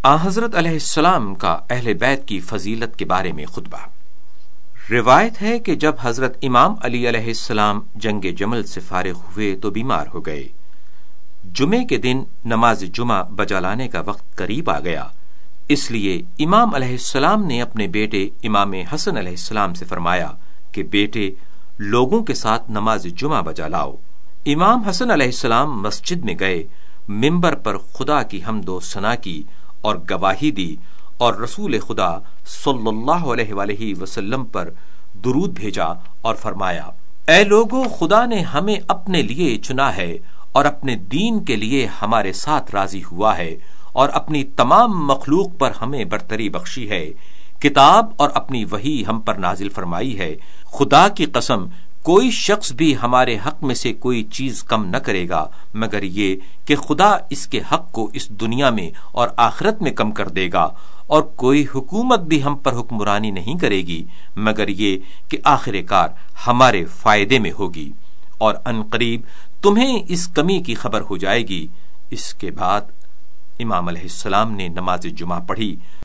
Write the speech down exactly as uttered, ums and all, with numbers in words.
آن حضرت علیہ السلام کا اہل بیت کی فضیلت کے بارے میں خطبہ۔ روایت ہے کہ جب حضرت امام علی علیہ السلام جنگ جمل سے فارغ ہوئے تو بیمار ہو گئے۔ جمعے کے دن نماز جمعہ بجا لانے کا وقت قریب آ گیا، اس لیے امام علیہ السلام نے اپنے بیٹے امام حسن علیہ السلام سے فرمایا کہ بیٹے لوگوں کے ساتھ نماز جمعہ بجا لاؤ۔ امام حسن علیہ السلام مسجد میں گئے، منبر پر خدا کی حمد و ثنا کی اور گواہی دی اور رسول خدا صلی اللہ علیہ وآلہ وسلم پر درود بھیجا اور فرمایا، اے لوگو، خدا نے ہمیں اپنے لیے چنا ہے اور اپنے دین کے لیے ہمارے ساتھ راضی ہوا ہے اور اپنی تمام مخلوق پر ہمیں برتری بخشی ہے، کتاب اور اپنی وحی ہم پر نازل فرمائی ہے۔ خدا کی قسم، کوئی شخص بھی ہمارے حق میں سے کوئی چیز کم نہ کرے گا مگر یہ کہ خدا اس کے حق کو اس دنیا میں اور آخرت میں کم کر دے گا، اور کوئی حکومت بھی ہم پر حکمرانی نہیں کرے گی مگر یہ کہ آخر کار ہمارے فائدے میں ہوگی، اور ان قریب تمہیں اس کمی کی خبر ہو جائے گی۔ اس کے بعد امام علیہ السلام نے نماز جمعہ پڑھی۔